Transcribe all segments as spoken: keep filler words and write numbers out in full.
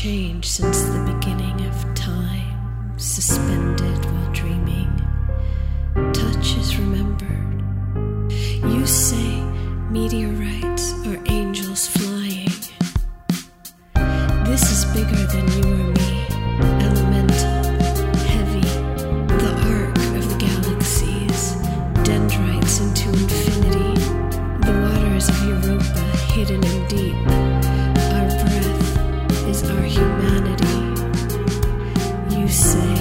changed since the beginning of time, suspended while dreaming. Touch is remembered. You say meteorites are angels flying. This is bigger than you or me, elemental, heavy, the arc of the galaxies, dendrites into infinity, the waters of Europa hidden and deep. Our breath is our humanity. You say,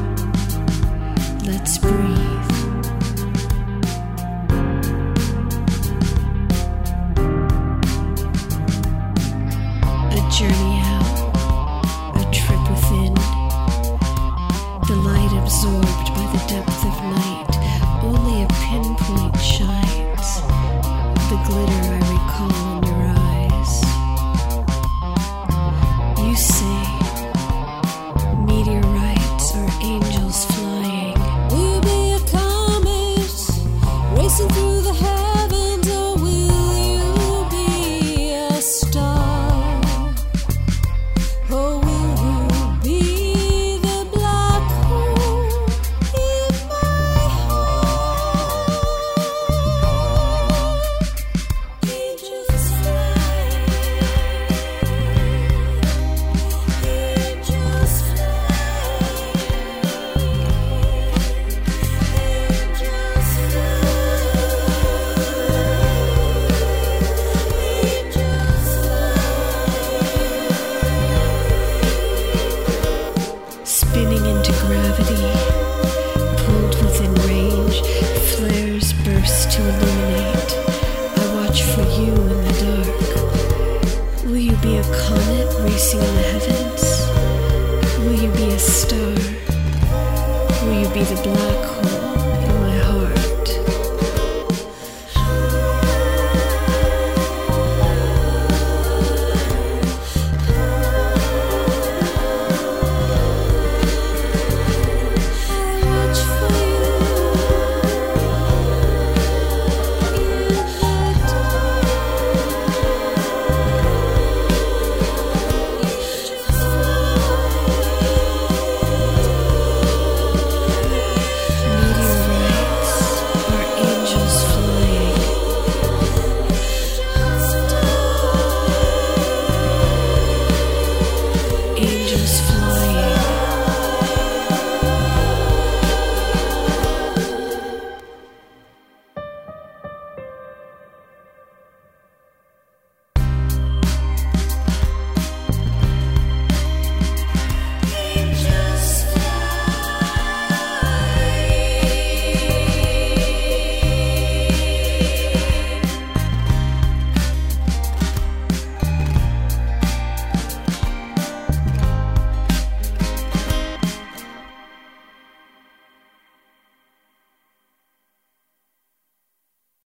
let's breathe. A journey out, a trip within, the light absorbed by the depth of night. Only a pinpoint shines, the glitter